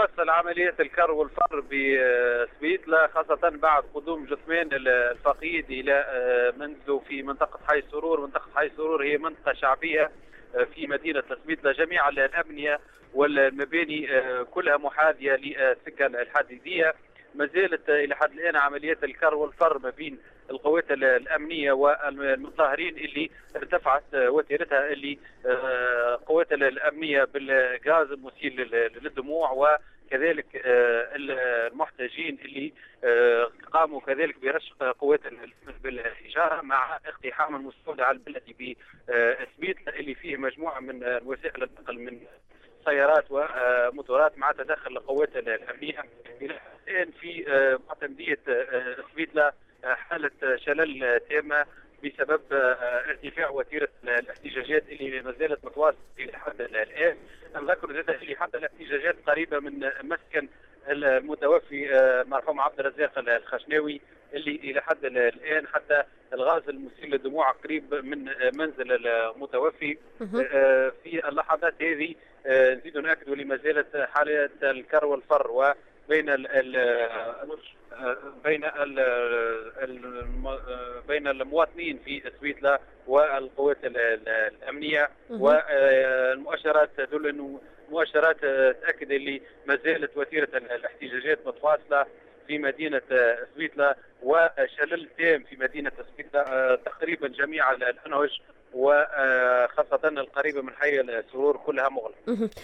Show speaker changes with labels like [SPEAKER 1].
[SPEAKER 1] تتواصل عملية الكر والفر بسبيتلة، خاصة بعد قدوم جثمان الفقيد إلى منزله في منطقة حي سرور. منطقة حي سرور هي منطقة شعبية في مدينة سبيتلة. جميع الأبنية والمباني كلها محاذية للسكة الحديدية. ما زالت إلى حد الآن عمليات الكر والفر ما بين القوات الأمنية والمتظاهرين اللي ارتفعت وتيرتها، اللي قوات الأمنية بالغاز المسيل للدموع، وكذلك المحتجين اللي قاموا كذلك برشق قوات بالحجارة مع اقتحام المستودع البلدي بسبيتلة اللي فيه مجموعة من وسائل النقل من سيارات وموتورات مع تدخل القوات الأمنية. الآن في معتمدية سبيتلة حالة شلل تامة بسبب ارتفاع وتيرة الاحتجاجات اللي ما زالت متواصلة إلى حد الآن. نذكر اللي حتى الاحتجاجات قريبة من مسكن المتوفي المرحوم عبد الرزاق الخشناوي، اللي إلى حد الآن حتى الغاز المسيل للدموع قريب من منزل المتوفي. في اللحظات هذه نزيد نأكد لما زالت حالة الكر والفر وبين بين المواطنين في سبيتلة والقوات الأمنية. والمؤشرات تدل أنه مؤشرات تأكد اللي ما زالت وتيرة الاحتجاجات متواصلة في مدينة سبيتلة، وشلل تام في مدينة سبيتلة. تقريبا جميع الأنهج وخاصة القريبة من حي السرور كلها مغلقة.